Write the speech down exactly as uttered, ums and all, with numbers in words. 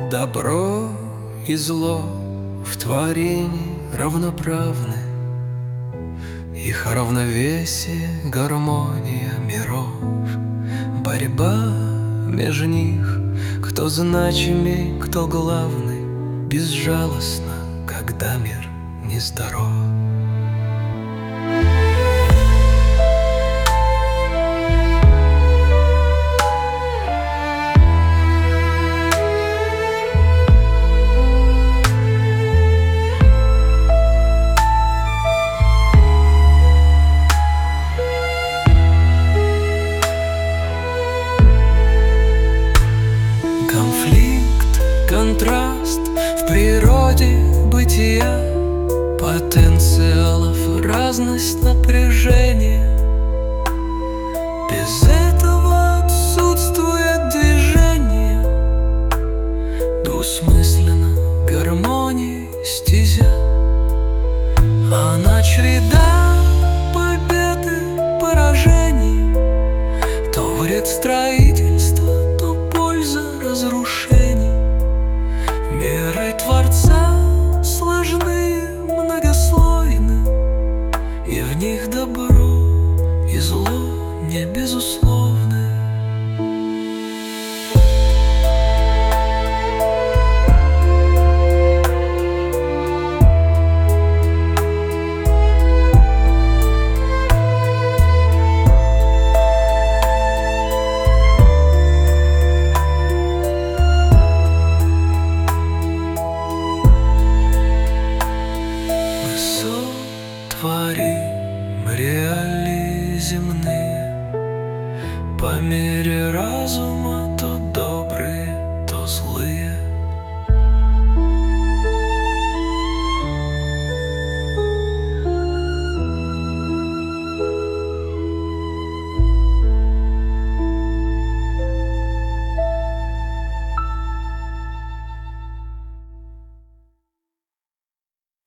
Добро и зло в творении равноправны, их равновесие — гармония миров. Борьба между них, кто значимей, кто главный, безжалостно, когда мир нездоров. Конфликт, контраст в природе бытия, потенциалов разность напряжения. Без этого отсутствует движение, двусмысленно гармонии стезя. Она череда победы, поражений, то вред строительства, разрушений. Меры Творца сложны, многослойны, и в них добро и зло не безусловны.